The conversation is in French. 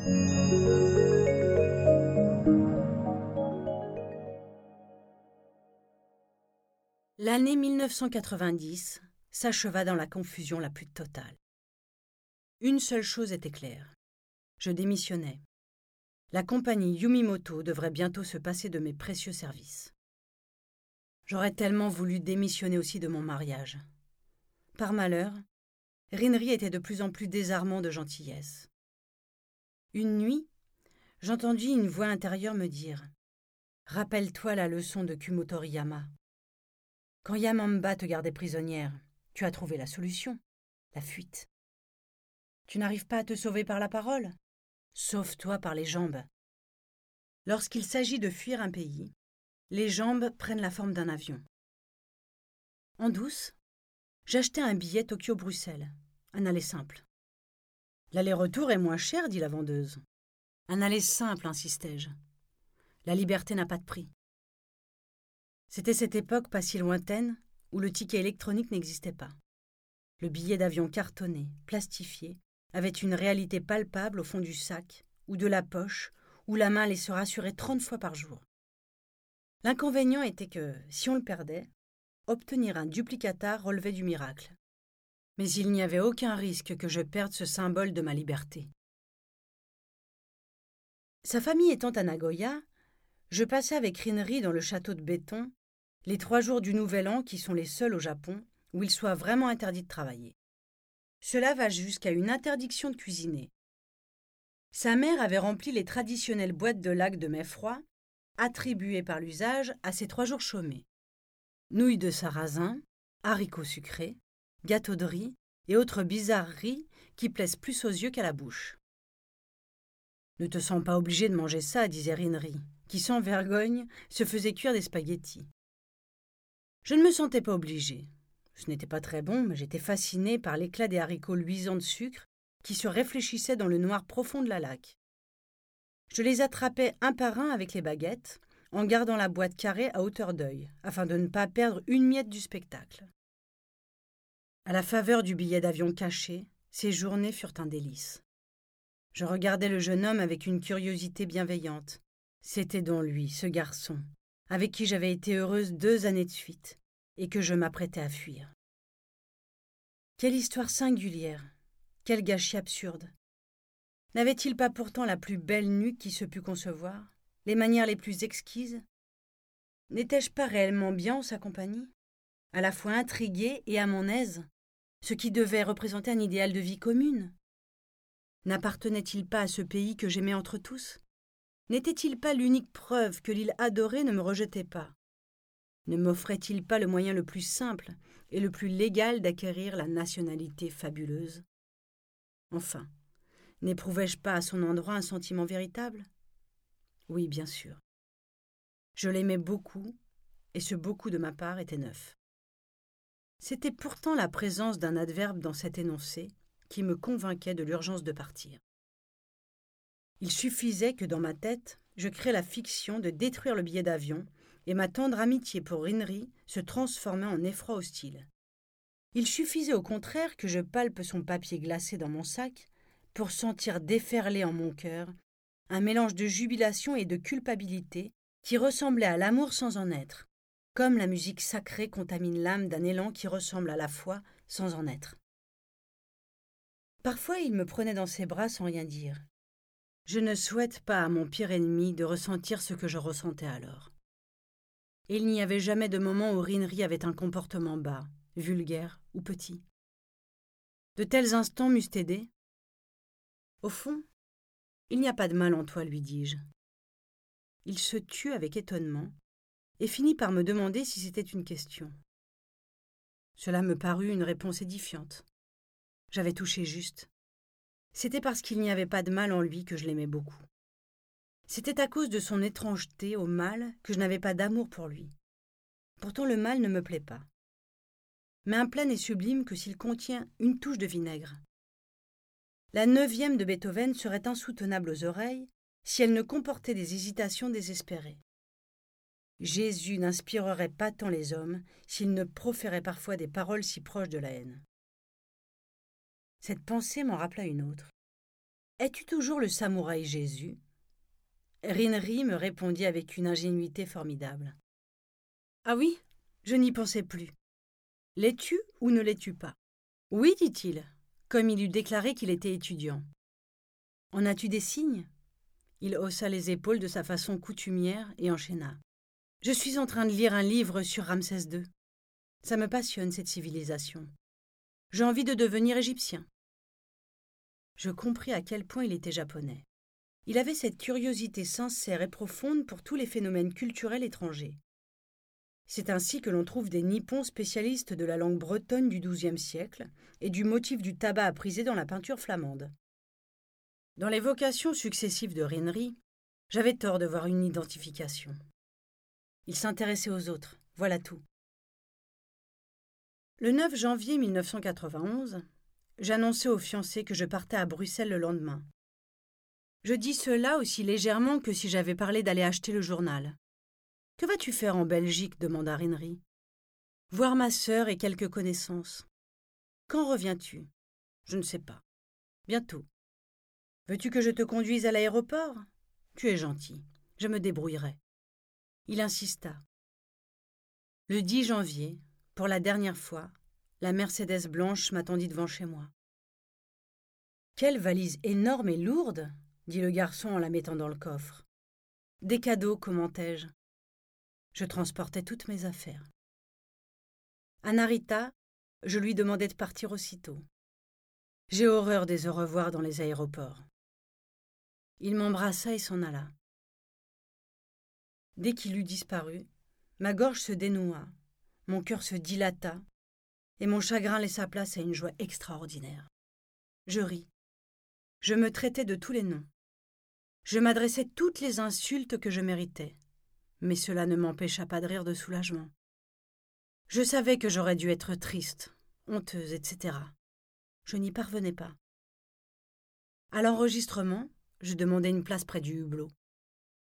L'année 1990 s'acheva dans la confusion la plus totale. Une seule chose était claire. Je démissionnais. La compagnie Yumimoto devrait bientôt se passer de mes précieux services. J'aurais tellement voulu démissionner aussi de mon mariage. Par malheur, Rinri était de plus en plus désarmant de gentillesse. Une nuit, j'entendis une voix intérieure me dire « Rappelle-toi la leçon de Kumotoriyama. Quand Yamamba te gardait prisonnière, tu as trouvé la solution, la fuite. Tu n'arrives pas à te sauver par la parole? Sauve-toi par les jambes. Lorsqu'il s'agit de fuir un pays, les jambes prennent la forme d'un avion. » En douce, j'achetai un billet Tokyo-Bruxelles, un aller simple. « L'aller-retour est moins cher, dit la vendeuse. »« Un aller simple, insistai-je. La liberté n'a pas de prix. » C'était cette époque pas si lointaine où le ticket électronique n'existait pas. Le billet d'avion cartonné, plastifié, avait une réalité palpable au fond du sac ou de la poche où la main allait se rassurer 30 fois par jour. L'inconvénient était que, si on le perdait, obtenir un duplicata relevait du miracle. Mais il n'y avait aucun risque que je perde ce symbole de ma liberté. Sa famille étant à Nagoya, je passais avec Rinri dans le château de béton les 3 jours du Nouvel An qui sont les seuls au Japon où il soit vraiment interdit de travailler. Cela va jusqu'à une interdiction de cuisiner. Sa mère avait rempli les traditionnelles boîtes de lac de mets froids, attribuées par l'usage à ces 3 jours chômés. Nouilles de sarrasin, haricots sucrés, gâteaux de riz et autres bizarreries qui plaisent plus aux yeux qu'à la bouche. « Ne te sens pas obligé de manger ça, disait Rinri, qui sans vergogne se faisait cuire des spaghettis. Je ne me sentais pas obligé. Ce n'était pas très bon, mais j'étais fasciné par l'éclat des haricots luisants de sucre qui se réfléchissaient dans le noir profond de la laque. Je les attrapais un par un avec les baguettes, en gardant la boîte carrée à hauteur d'œil, afin de ne pas perdre une miette du spectacle. À la faveur du billet d'avion caché, ces journées furent un délice. Je regardais le jeune homme avec une curiosité bienveillante. C'était donc lui, ce garçon, avec qui j'avais été heureuse 2 années de suite, et que je m'apprêtais à fuir. Quelle histoire singulière, quel gâchis absurde. N'avait-il pas pourtant la plus belle nuque qui se pût concevoir, les manières les plus exquises? N'étais-je pas réellement bien en sa compagnie, à la fois intriguée et à mon aise, ce qui devait représenter un idéal de vie commune? N'appartenait-il pas à ce pays que j'aimais entre tous? N'était-il pas l'unique preuve que l'île adorée ne me rejetait pas? Ne m'offrait-il pas le moyen le plus simple et le plus légal d'acquérir la nationalité fabuleuse? Enfin, n'éprouvais-je pas à son endroit un sentiment véritable? Oui, bien sûr. Je l'aimais beaucoup, et ce beaucoup de ma part était neuf. C'était pourtant la présence d'un adverbe dans cet énoncé qui me convainquait de l'urgence de partir. Il suffisait que dans ma tête, je crée la fiction de détruire le billet d'avion et ma tendre amitié pour Rinri se transformait en effroi hostile. Il suffisait au contraire que je palpe son papier glacé dans mon sac pour sentir déferler en mon cœur un mélange de jubilation et de culpabilité qui ressemblait à l'amour sans en être, comme la musique sacrée contamine l'âme d'un élan qui ressemble à la foi sans en être. Parfois, il me prenait dans ses bras sans rien dire. Je ne souhaite pas à mon pire ennemi de ressentir ce que je ressentais alors. Et il n'y avait jamais de moment où Rinri avait un comportement bas, vulgaire ou petit. De tels instants m'eussent aidé. Au fond, il n'y a pas de mal en toi, lui dis-je. Il se tut avec étonnement et finit par me demander si c'était une question. Cela me parut une réponse édifiante. J'avais touché juste. C'était parce qu'il n'y avait pas de mal en lui que je l'aimais beaucoup. C'était à cause de son étrangeté au mal que je n'avais pas d'amour pour lui. Pourtant le mal ne me plaît pas. Mais un plat n'est sublime que s'il contient une touche de vinaigre. La 9e de Beethoven serait insoutenable aux oreilles si elle ne comportait des hésitations désespérées. Jésus n'inspirerait pas tant les hommes s'il ne proférait parfois des paroles si proches de la haine. Cette pensée m'en rappela une autre. Es-tu toujours le samouraï Jésus ? Rinri me répondit avec une ingénuité formidable. Ah oui, je n'y pensais plus. L'es-tu ou ne l'es-tu pas ? Oui, dit-il, comme il eût déclaré qu'il était étudiant. En as-tu des signes ? Il haussa les épaules de sa façon coutumière et enchaîna. Je suis en train de lire un livre sur Ramsès II. Ça me passionne, cette civilisation. J'ai envie de devenir égyptien. Je compris à quel point il était japonais. Il avait cette curiosité sincère et profonde pour tous les phénomènes culturels étrangers. C'est ainsi que l'on trouve des Nippons spécialistes de la langue bretonne du XIIe siècle et du motif du tabac à priser dans la peinture flamande. Dans les vocations successives de Rinri, j'avais tort de voir une identification. Il s'intéressait aux autres, voilà tout. Le 9 janvier 1991, j'annonçai au fiancé que je partais à Bruxelles le lendemain. Je dis cela aussi légèrement que si j'avais parlé d'aller acheter le journal. « Que vas-tu faire en Belgique » demanda Rinri. « Voir ma sœur et quelques connaissances. »« Quand reviens-tu » ? ?»« Je ne sais pas. »« Bientôt. »« Veux-tu que je te conduise à l'aéroport ?»« Tu es gentil. Je me débrouillerai. » Il insista. Le 10 janvier, pour la dernière fois, la Mercedes blanche m'attendit devant chez moi. « Quelle valise énorme et lourde !» dit le garçon en la mettant dans le coffre. « Des cadeaux, commentai-je. » Je transportais toutes mes affaires. À Narita, je lui demandai de partir aussitôt. J'ai horreur des au revoir dans les aéroports. Il m'embrassa et s'en alla. Dès qu'il eut disparu, ma gorge se dénoua, mon cœur se dilata, et mon chagrin laissa place à une joie extraordinaire. Je ris. Je me traitais de tous les noms. Je m'adressais toutes les insultes que je méritais, mais cela ne m'empêcha pas de rire de soulagement. Je savais que j'aurais dû être triste, honteuse, etc. Je n'y parvenais pas. À l'enregistrement, je demandai une place près du hublot.